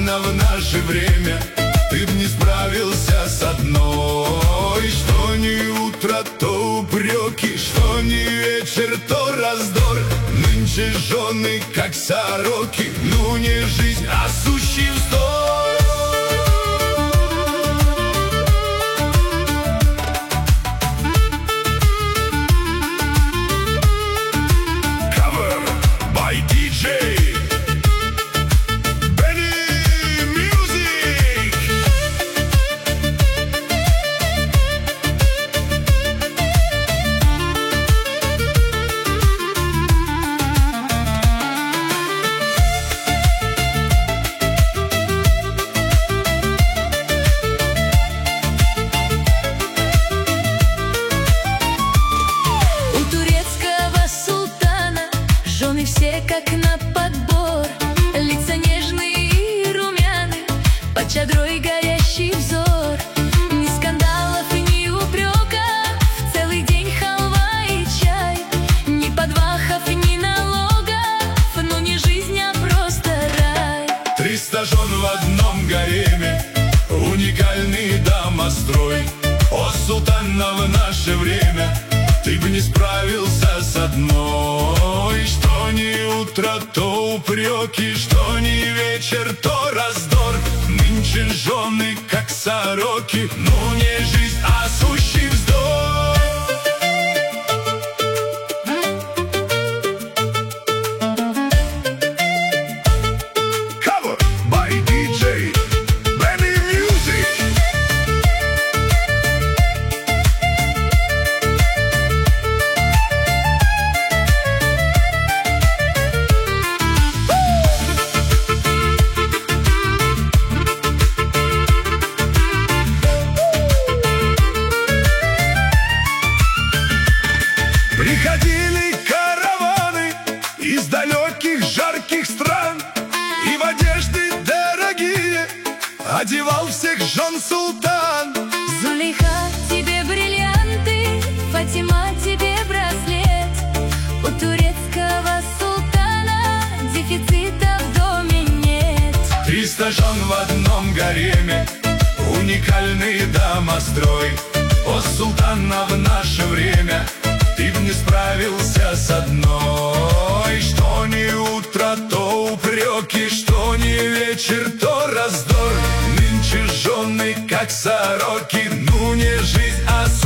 султана в наше время ты б не справился с одной. Что ни утро, то упреки, что ни вечер, то раздор. Нынче жены, как сороки, ну не жизнь, а сущий вздор. Жены все как на подбор, лица нежные и румяны, под чадрой горящий взор. Ни скандалов, ни упреков, целый день халва и чай. Ни подвахов, ни налогов, ну не жизнь, а просто рай. 300 жен в одном гареме, уникальный домострой. О, султана, в наше время ты бы не справился с одной. Что ни утро, то упреки, что ни вечер, то раздор. Нынче жены, как сороки, ну не жизнь, а сущий вздор. Cover by DJ Benny Music. Приходили караваны из далеких жарких стран, и в одежды дорогие одевал всех жен султан. Зулейха, тебе бриллианты, Фатима, тебе браслет. У турецкого султана дефицита в доме нет. 300 жен в одном гареме, уникальный домострой. О, султана, в наше время ты б не справился с одной. Что ни утро, то упреки, что ни вечер, то раздор. Нынче жены, как сороки, ну не жизнь, а